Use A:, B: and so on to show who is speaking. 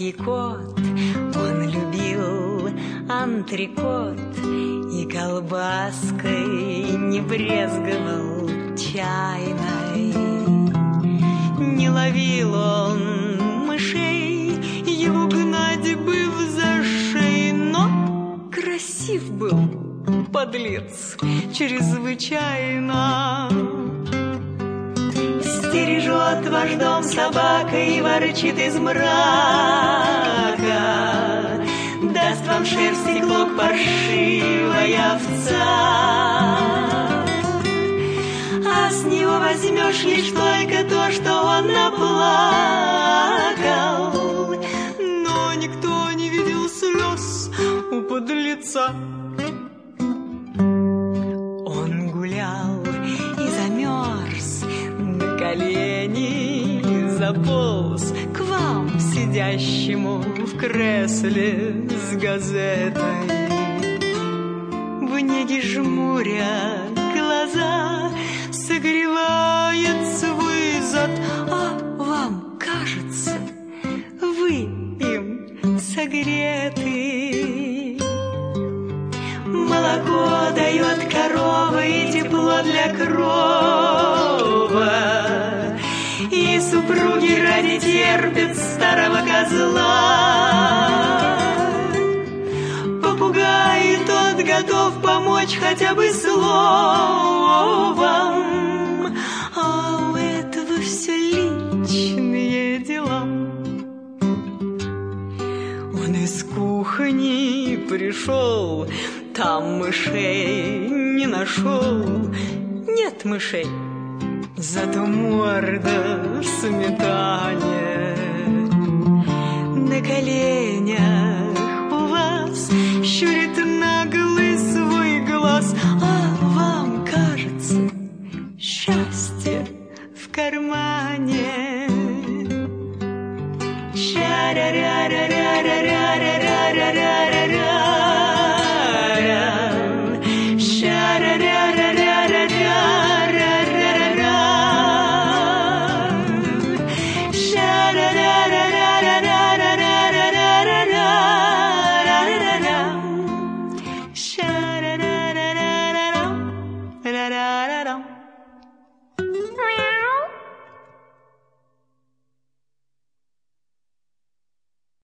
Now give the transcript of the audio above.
A: Русский кот, он любил антрикот и колбаской не брезговал чайной. Не ловил он мышей, его гнать бы за шеи, но красив был подлец чрезвычайно. Стережет ваш дом собака и ворчит из мрака, даст вам шерсть и клок паршивая овца. А с него возьмешь лишь только то, что он наплакал, но никто не видел слез у подлеца. Он гулял и замерз, на колени заполз к вам, сидящему в кресле с газетой. В неге жмуря глаза согревает свой зад, а вам кажется, вы им согреты. Молоко дает корова и тепло для крова, и супруги ради терпят старого козла. Попугай тот готов помочь хотя бы словом, а у этого все личные дела. Он из кухни пришел, там мышей не нашел. Нет мышей, зато морда в сметане. На коленях у вас щурит